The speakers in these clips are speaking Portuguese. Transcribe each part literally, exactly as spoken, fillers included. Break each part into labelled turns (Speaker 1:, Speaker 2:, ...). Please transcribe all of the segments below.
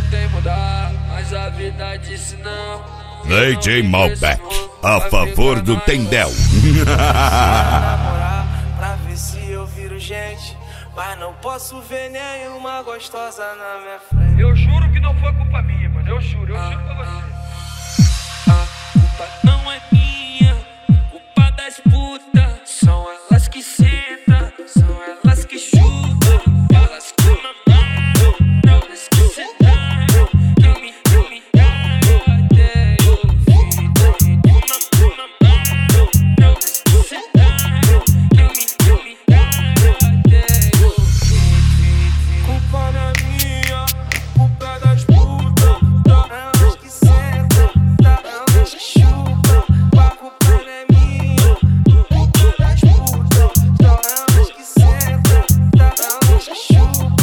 Speaker 1: tentei mudar, mas a vida disse não.
Speaker 2: D J Malbec, a favor do Tendel.
Speaker 3: Namorar pra ver se eu viro gente, mas não posso ver nenhuma gostosa na minha frente.
Speaker 4: Eu juro que não foi culpa minha, mano. Eu juro, eu ah, juro pra você.
Speaker 1: A culpa não é minha, culpa das putas. São elas que sentam, são elas que chutam, elas que mamam, elas que sentaram, que me, que me deram até eu vi. Elas que sentaram, que me, que me deram até eu vi.
Speaker 3: Culpa não é minha, culpa é das putas. Elas que sentam, elas que chupam. A culpa não é minha, culpa é das putas. Elas que sentam, elas que chupam.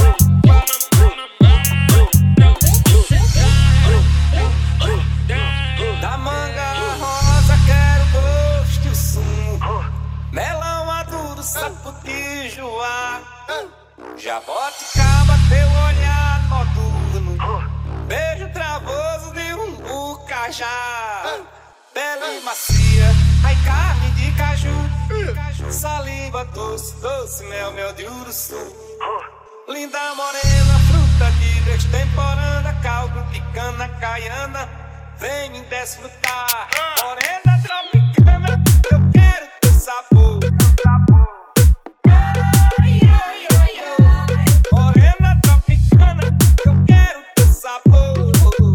Speaker 3: Da manga rosa quero gosto e o sumo, melão maduro, saputijoá. Jaboticaba, teu olhar noturno, beijo travoso de um bucajá. Pele macia, ai carne de caju, saliva doce, doce, mel, mel de uruçu. Linda morena, fruta de destemporânea, caldo de cana caiana, vem me desfrutar. Morena tropicana, eu quero teu sabor. Morena tropicana, eu quero teu sabor.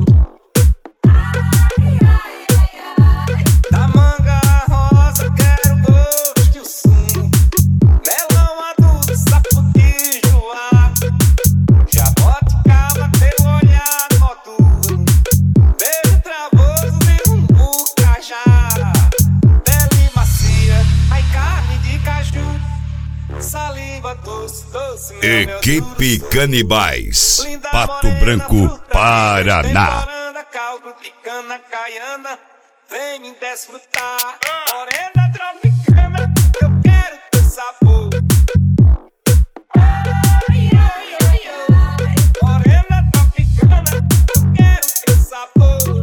Speaker 3: Da manga rosa quero gosto e o sumo, melão maduro, saputijoá. Jaboticaba, teu olhar noturno, beijo travoso de um bucajá. Pele macia, ai carne de caju, saliva doce, doce, mel, mel de
Speaker 2: Equipe
Speaker 3: uruçu.
Speaker 2: Canibais,
Speaker 3: Linda
Speaker 2: Pato
Speaker 3: morena,
Speaker 2: Branco,
Speaker 3: fruta de
Speaker 2: Paraná.
Speaker 3: destemporânea, caldo de cana caiana, vem me desfrutar. Morena tropicana, eu quero teu sabor. Morena tropicana, eu quero teu sabor.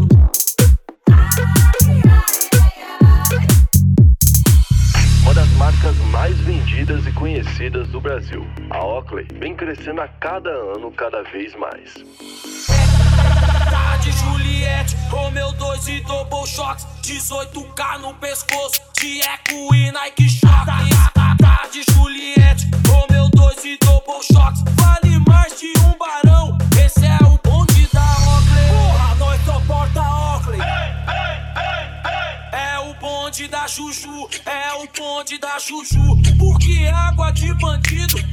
Speaker 5: Uma das marcas mais vendidas e conhecidas do Brasil, a Oakley vem crescendo a cada ano cada vez mais.
Speaker 1: Tarde Juliette, Romeu dois e Double Shots, dezoito K no pescoço, de Eco e Nike Shox. Tarde Juliette, Romeu dois e Double Shots, vale mais de um barão, esse é o bonde da Oakley. Porra, nós só porta Oakley. É o bonde da Juju, é o bonde da Juju, porque água de bandido